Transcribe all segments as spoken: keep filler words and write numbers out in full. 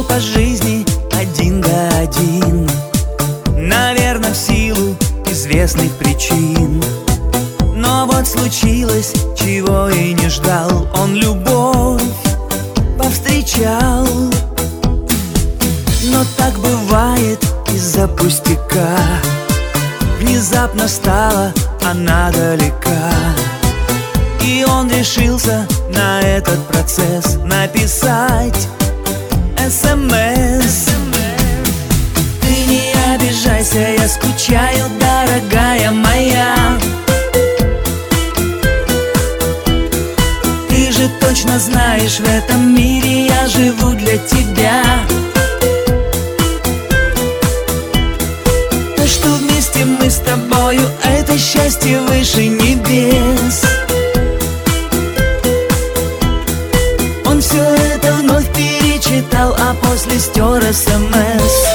шел по жизни один да один, наверное, в силу известных причин. Но вот случилось, чего и не ждал. Он любовь повстречал. Но так бывает из-за пустяка. Внезапно стала она далека, и он решился на этот процесс написать эс эм эс. Ты не обижайся, я скучаю, дорогая моя. Ты же точно знаешь, в этом мире я живу для тебя. То, что вместе мы с тобою, это счастье выше небес. Он все это вновь перечитал, а после стер эс эм эс.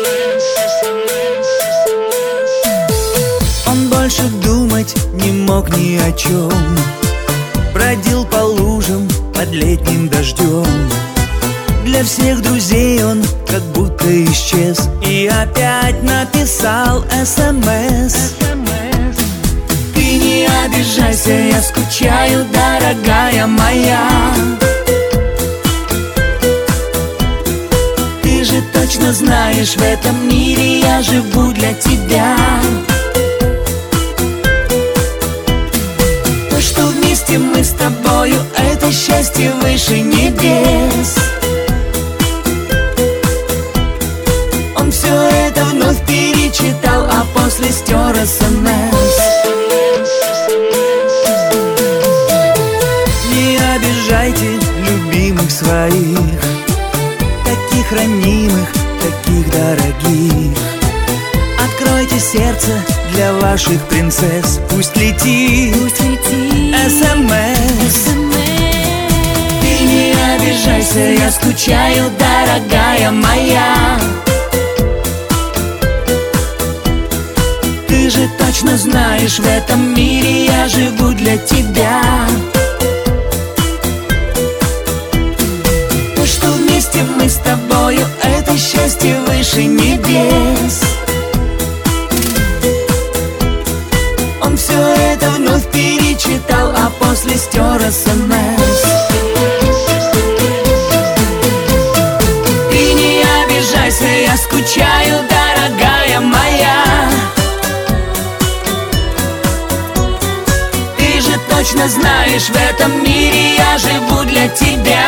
Он больше думать не мог ни о чем. Бродил по лужам под летним дождем. Для всех друзей он как будто исчез, и опять написал эс эм эс. Ты не обижайся, я скучаю, дорогая моя. Ты же точно знаешь, в этом мире я живу для тебя. То, что вместе мы с тобою, это счастье выше небес. Он все это вновь перечитал, а после стер эс эм эс. Не обижайте любимых своих, таких ранимых, таких дорогих. Откройте сердце для ваших принцесс, пусть летит, пусть летит эс эм эс. Ты не обижайся, я скучаю, дорогая моя. Ты же точно знаешь, в этом мире я живу для тебя. То, что вместе мы с тобою, это счастье выше небес. Он все это вновь перечитал, а после стер эс эм эс. Ты не обижайся, я скучаю, дорогая моя. Точно знаешь, в этом мире я живу для тебя.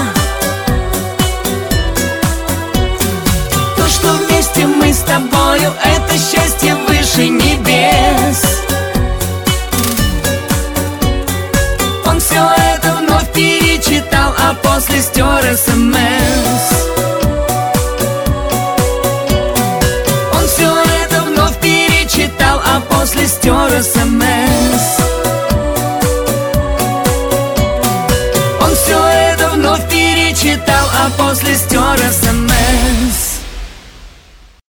То, что вместе мы с тобою, это счастье выше небес. Он все это вновь перечитал, а после стер эс эм эс. Он все это вновь перечитал, а после стер эс эм эс. Все это вновь перечитал, а после стер эс эм эс.